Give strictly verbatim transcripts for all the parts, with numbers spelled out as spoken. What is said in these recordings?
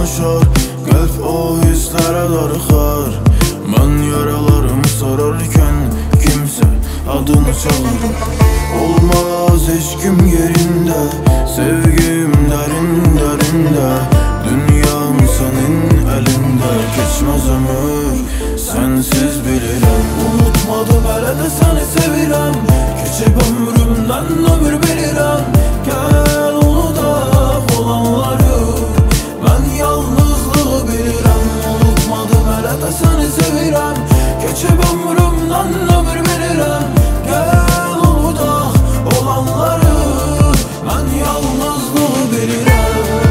aşar, kalp o hislere darıxar. Ben yaralarımı sararken kimse adını çağırır. Olmaz hiç kim yerinde, sevgim derin derinde. Dünyam senin elinde, geçmez ömür sensiz bilirəm. Unutmadım hele de seni sevirəm, geçip ömrümden ömür bilirəm. Gel unutak olanları, ben yalnızlığı bilirəm. Unutmadım hele de seni sevirəm, geçip ömrümden ömür bilirəm. Gel unutak olanları, ben yalnızlığı bilirəm.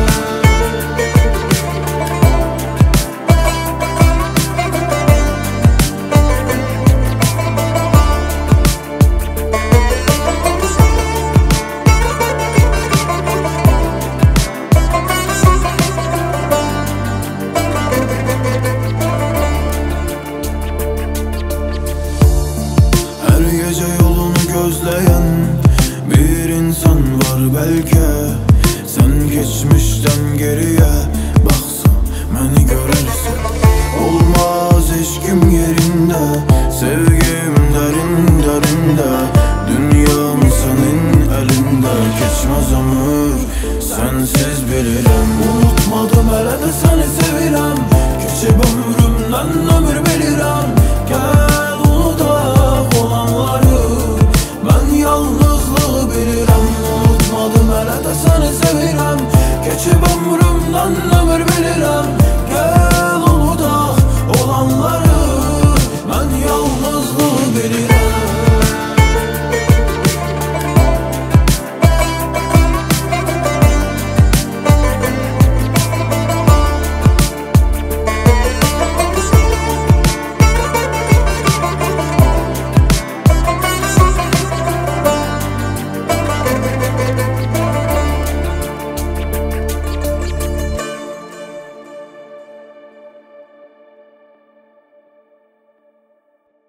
Her gece yolunu gözleyen bir insan var belki. Sen geçmişten geriye baksan beni görürsen. Olmaz hiç kim yerinde, sevgim derin derinde. Dünyam senin elinde, geçmez ömür sensiz bilirəm. Unutmadım hele de seni sevirəm, geçip ömrümden ömür bilirəm. Gel unutak olanları, ben yalnızlığı bilirəm. Unutmadım hele de seni sevirəm, geçip ömrümden ömür bilirəm.